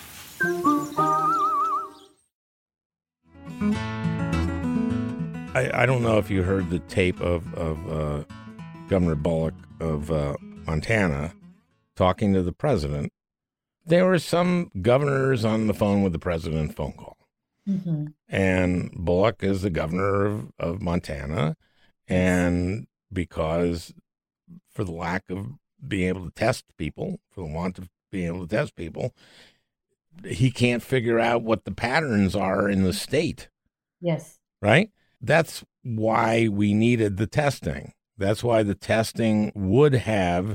I, I don't know if you heard the tape of, of uh, Governor Bullock of uh, Montana talking to the president. There were some governors on the phone with the president phone call. Mm-hmm. And Bullock is the governor of, of Montana. And because for the lack of being able to test people, for the want of being able to test people, he can't figure out what the patterns are in the state. Yes. Right? That's why we needed the testing. That's why the testing would have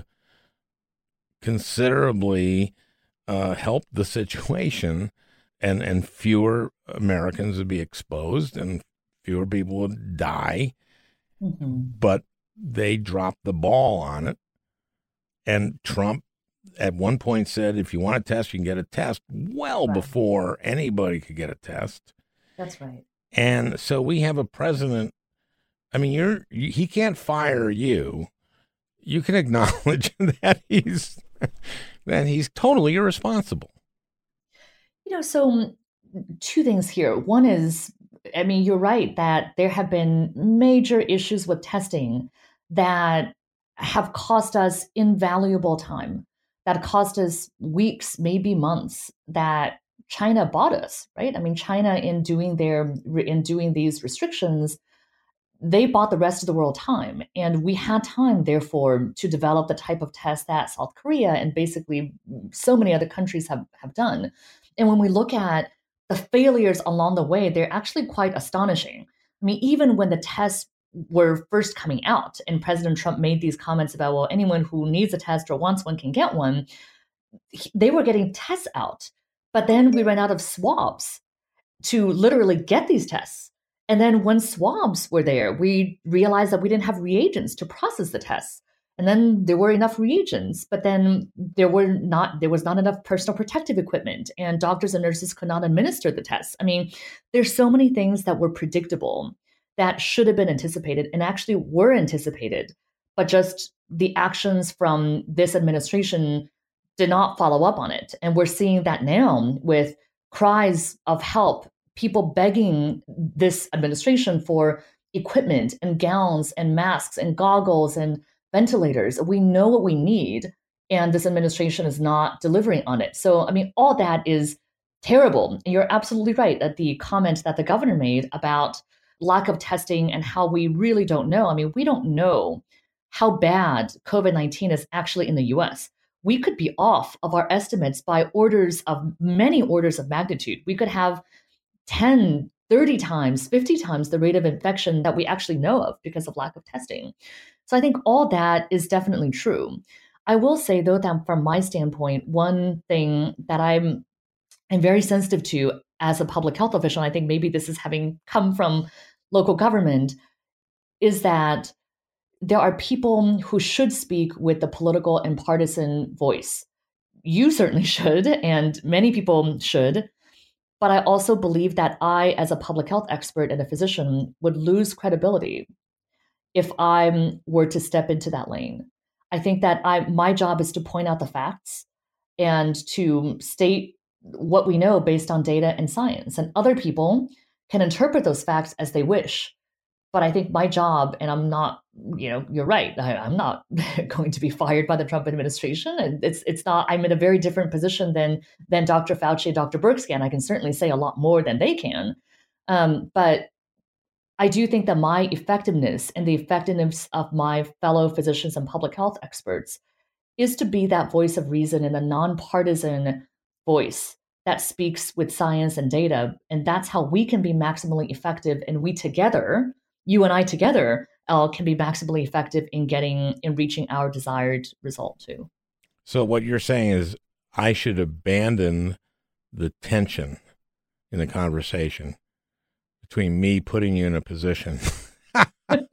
considerably uh, helped the situation, and, and fewer Americans would be exposed and fewer people would die. Mm-hmm. But they dropped the ball on it. And Trump at one point said, if you want a test, you can get a test, well right. before anybody could get a test. That's right. And so we have a president. I mean, you're you, he can't fire you. You can acknowledge that he's that he's totally irresponsible. You know, so two things here. One is, I mean, you're right that there have been major issues with testing that have cost us invaluable time, that cost us weeks, maybe months, that China bought us, right? I mean, China in doing their in doing these restrictions, they bought the rest of the world time. And we had time, therefore, to develop the type of test that South Korea and basically so many other countries have, have done. And when we look at the failures along the way, they're actually quite astonishing. I mean, even when the tests were first coming out and President Trump made these comments about, well, anyone who needs a test or wants one can get one, they were getting tests out. But then we ran out of swabs to literally get these tests. And then when swabs were there, we realized that we didn't have reagents to process the tests. And then there were enough reagents, but then there were not there was not enough personal protective equipment, and doctors and nurses could not administer the tests. I mean, there's so many things that were predictable that should have been anticipated and actually were anticipated, but just the actions from this administration did not follow up on it. And we're seeing that now with cries of help, people begging this administration for equipment and gowns and masks and goggles and ventilators. We know what we need, and this administration is not delivering on it. So, I mean, all that is terrible. And you're absolutely right that the comment that the governor made about lack of testing and how we really don't know. I mean, we don't know how bad COVID nineteen is actually in the U S. We could be off of our estimates by orders of many orders of magnitude. We could have ten, thirty times, fifty times the rate of infection that we actually know of because of lack of testing. So I think all that is definitely true. I will say, though, that from my standpoint, one thing that I'm, I'm very sensitive to as a public health official, and I think maybe this is having come from local government, is that there are people who should speak with the political and partisan voice. You certainly should, and many people should. But I also believe that I, as a public health expert and a physician, would lose credibility if I were to step into that lane. I think that I, my job is to point out the facts and to state what we know based on data and science. And other people can interpret those facts as they wish. But I think my job, and I'm not, you know, you're right. I, I'm not going to be fired by the Trump administration, and it's it's not. I'm in a very different position than than Doctor Fauci and Doctor Birx can. I can certainly say a lot more than they can, um, but I do think that my effectiveness and the effectiveness of my fellow physicians and public health experts is to be that voice of reason and a nonpartisan voice that speaks with science and data, and that's how we can be maximally effective. And we together. You and I together uh, can be maximally effective in getting, in reaching our desired result too. So what you're saying is I should abandon the tension in the conversation between me putting you in a position to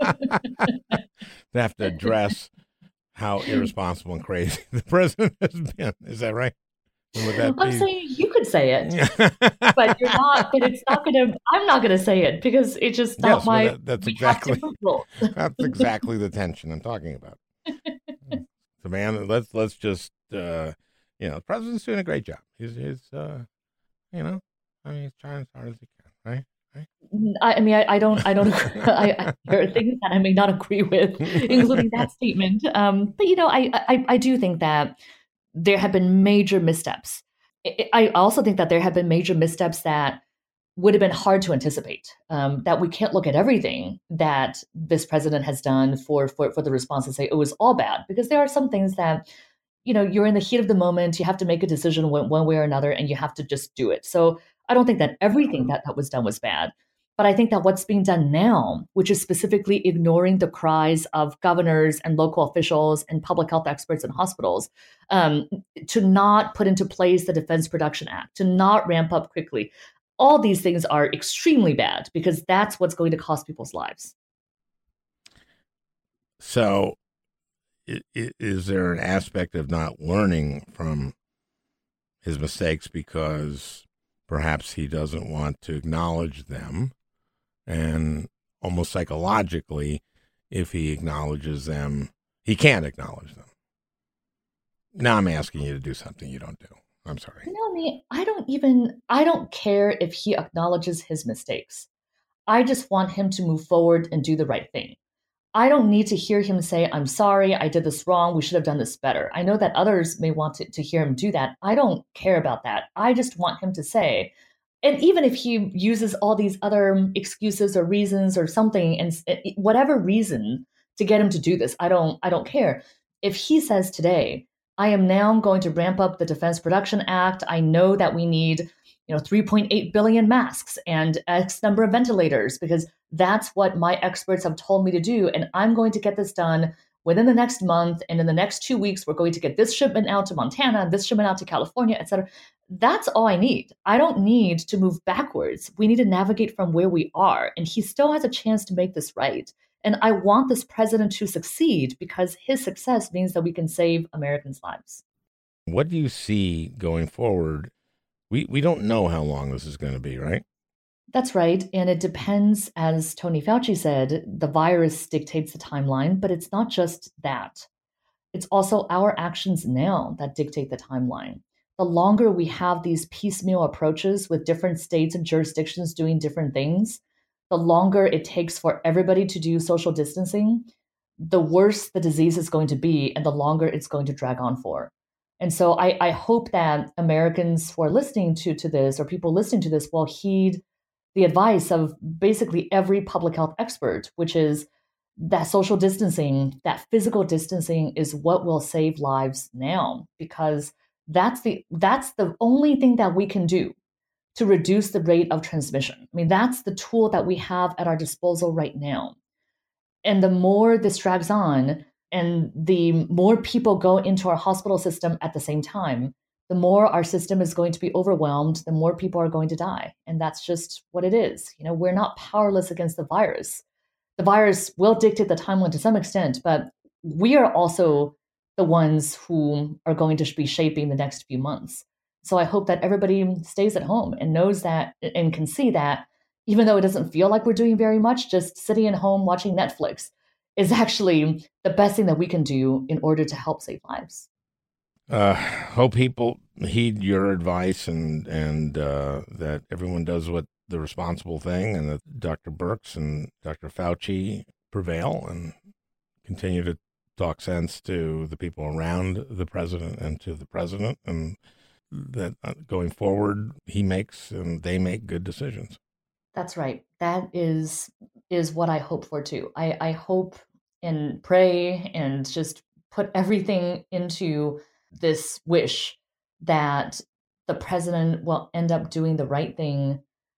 have to address how irresponsible and crazy the president has been. Is that right? Would that I'm be... saying you could say it, but you're not. But it's not going to. I'm not going to say it because it's just not yes, my. Well, that, that's exactly. That's exactly the tension I'm talking about. So, man, let's let's just uh, you know, the president's doing a great job. He's he's uh, you know, I mean, he's trying as hard as he can, right? Right? I, I mean, I, I don't, I don't. I, I, there are things that I may not agree with, including that statement. Um, but you know, I, I I do think that there have been major missteps. I also think that there have been major missteps that would have been hard to anticipate, um, that we can't look at everything that this president has done for, for, for the response and say, oh, it was all bad, because there are some things that, you know, you're in the heat of the moment, you have to make a decision one, one way or another, and you have to just do it. So I don't think that everything that, that was done was bad. But I think that what's being done now, which is specifically ignoring the cries of governors and local officials and public health experts in hospitals, um, to not put into place the Defense Production Act, to not ramp up quickly, all these things are extremely bad because that's what's going to cost people's lives. So is there an aspect of not learning from his mistakes because perhaps he doesn't want to acknowledge them? And almost psychologically, if he acknowledges them, he can't acknowledge them. Now I'm asking you to do something you don't do. I'm sorry. You know, I mean, I don't even, I don't care if he acknowledges his mistakes. I just want him to move forward and do the right thing. I don't need to hear him say, I'm sorry, I did this wrong, we should have done this better. I know that others may want to, to hear him do that. I don't care about that. I just want him to say, and even if he uses all these other excuses or reasons or something, and whatever reason to get him to do this, I don't, I don't care. If he says today, I am now going to ramp up the Defense Production Act. I know that we need, you know, three point eight billion masks and X number of ventilators because that's what my experts have told me to do. And I'm going to get this done within the next month. And in the next two weeks, we're going to get this shipment out to Montana, this shipment out to California, et cetera. That's all I need. I don't need to move backwards. We need to navigate from where we are. And he still has a chance to make this right. And I want this president to succeed because his success means that we can save Americans' lives. What do you see going forward? We we don't know how long this is going to be, right? That's right. And it depends, as Tony Fauci said, the virus dictates the timeline, but it's not just that. It's also our actions now that dictate the timeline. The longer we have these piecemeal approaches with different states and jurisdictions doing different things, the longer it takes for everybody to do social distancing, the worse the disease is going to be and the longer it's going to drag on for. And so I, I hope that Americans who are listening to, to this or people listening to this will heed the advice of basically every public health expert, which is that social distancing, that physical distancing is what will save lives now, because that's the that's the only thing that we can do to reduce the rate of transmission. I mean, that's the tool that we have at our disposal right now. And the more this drags on and the more people go into our hospital system at the same time, the more our system is going to be overwhelmed, the more people are going to die. And that's just what it is. You know, we're not powerless against the virus. The virus will dictate the timeline to some extent, but we are also the ones who are going to be shaping the next few months. So I hope that everybody stays at home and knows that and can see that even though it doesn't feel like we're doing very much, just sitting at home watching Netflix is actually the best thing that we can do in order to help save lives. Uh, hope people heed your advice and, and uh, that everyone does what the responsible thing, and that Doctor Birx and Doctor Fauci prevail and continue to talk sense to the people around the president and to the president, and that going forward, he makes and they make good decisions. That's right. That is is what I hope for too. I, I hope and pray and just put everything into this wish that the president will end up doing the right thing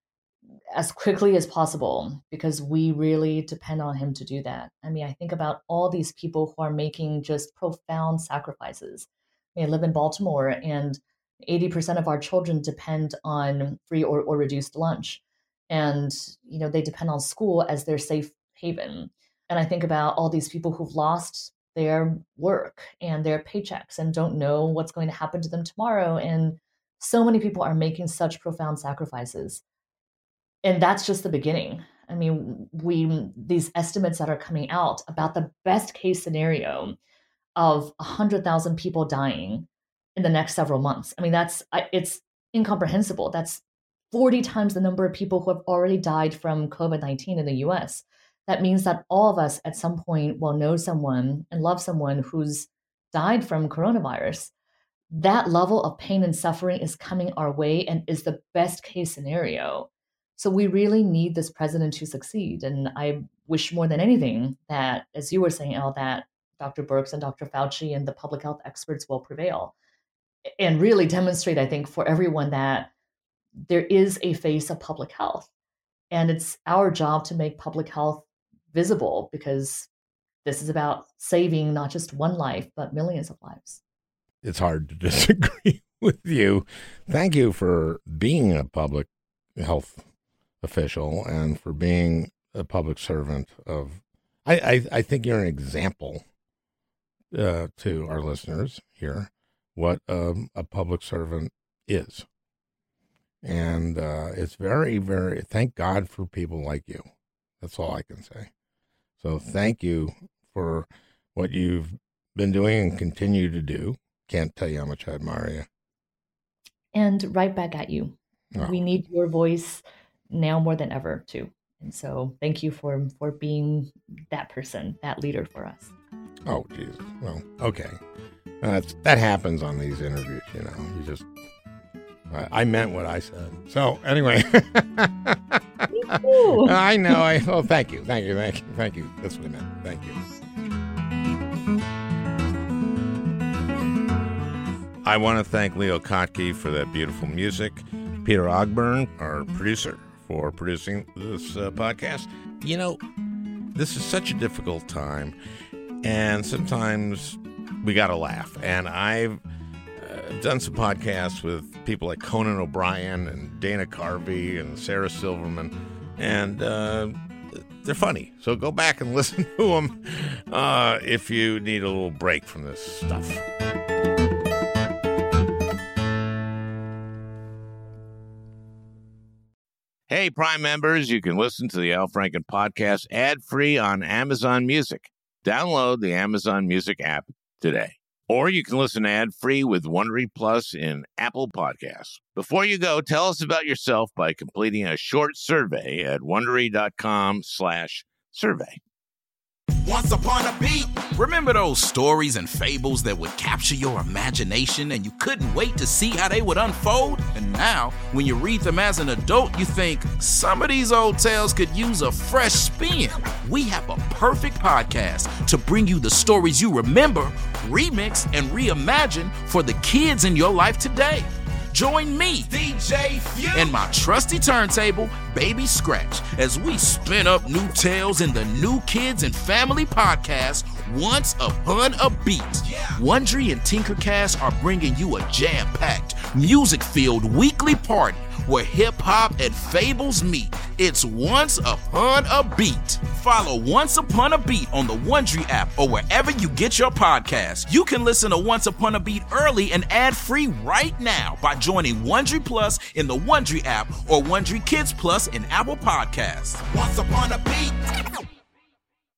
as quickly as possible, because we really depend on him to do that. I mean, I think about all these people who are making just profound sacrifices. I mean, I live in Baltimore, and eighty percent of our children depend on free or, or reduced lunch. And, you know, they depend on school as their safe haven. And I think about all these people who've lost their work and their paychecks and don't know what's going to happen to them tomorrow. And so many people are making such profound sacrifices. And that's just the beginning. I mean, we these estimates that are coming out about the best case scenario of one hundred thousand people dying in the next several months. I mean, that's it's incomprehensible. That's forty times the number of people who have already died from COVID nineteen in the U S. That means that all of us at some point will know someone and love someone who's died from coronavirus. That level of pain and suffering is coming our way and is the best case scenario. So we really need this president to succeed. And I wish more than anything that, as you were saying, Elle, that Doctor Birx and Doctor Fauci and the public health experts will prevail and really demonstrate, I think, for everyone that there is a face of public health. And it's our job to make public health visible, because this is about saving not just one life, but millions of lives. It's hard to disagree with you. Thank you for being a public health official and for being a public servant of, I, I, I think you're an example uh, to our listeners here, what um, a public servant is. And uh, it's very, very, thank God for people like you. That's all I can say. So thank you for what you've been doing and continue to do. Can't tell you how much I admire you. And right back at you. Oh. We need your voice now more than ever, too. And so thank you for, for being that person, that leader for us. Oh, Jesus. Well, okay. That's, that happens on these interviews, you know. You just, I, I meant what I said. So anyway. I know. I, oh, thank you. Thank you. Thank you. Thank you. That's what I meant. Thank you. I want to thank Leo Kottke for that beautiful music. Peter Ogburn, our producer, for producing this uh, podcast. You know, this is such a difficult time, and sometimes we got to laugh. And I've uh, done some podcasts with people like Conan O'Brien and Dana Carvey and Sarah Silverman, and uh, they're funny. So go back and listen to them uh, if you need a little break from this stuff. Hey, Prime members, you can listen to the Al Franken podcast ad-free on Amazon Music. Download the Amazon Music app today. Or you can listen ad-free with Wondery Plus in Apple Podcasts. Before you go, tell us about yourself by completing a short survey at Wondery.com slash survey. Once upon a beat. Remember those stories and fables that would capture your imagination and you couldn't wait to see how they would unfold? And now, when you read them as an adult, you think, some of these old tales could use a fresh spin. We have a perfect podcast to bring you the stories you remember, remix, and reimagine for the kids in your life today. Join me, D J Few, and my trusty turntable, Baby Scratch, as we spin up new tales in the New Kids and Family podcast, Once Upon a Beat. Yeah. Wondery and Tinkercast are bringing you a jam-packed, music-filled weekly party where hip-hop and fables meet. It's Once Upon a Beat. Follow Once Upon a Beat on the Wondery app or wherever you get your podcasts. You can listen to Once Upon a Beat early and ad-free right now by joining Wondery Plus in the Wondery app or Wondery Kids Plus in Apple Podcasts. Once Upon a Beat.